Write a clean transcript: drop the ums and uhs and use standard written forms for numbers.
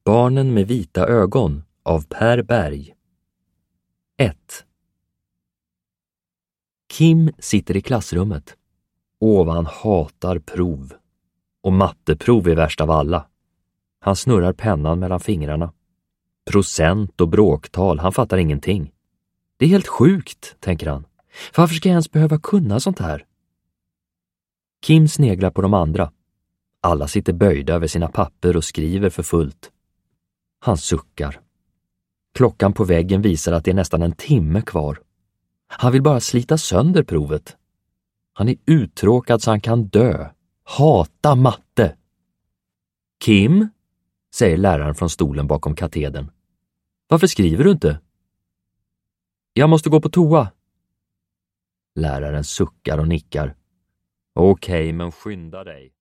Barnen med vita ögon av Per Berg. 1. Kim sitter i klassrummet. Vad han hatar prov. Och matteprov är värst av alla. Han snurrar pennan mellan fingrarna. Procent och bråktal, han fattar ingenting. Det är helt sjukt, tänker han. Varför ska jag ens behöva kunna sånt här? Kim sneglar på de andra. Alla sitter böjda över sina papper och skriver för fullt. Han suckar. Klockan på väggen visar att det är nästan en timme kvar. Han vill bara slita sönder provet. Han är uttråkad så han kan dö. Hata matte. Kim, säger läraren från stolen bakom katedern. Varför skriver du inte? Jag måste gå på toa. Läraren suckar och nickar. Okej, men skynda dig.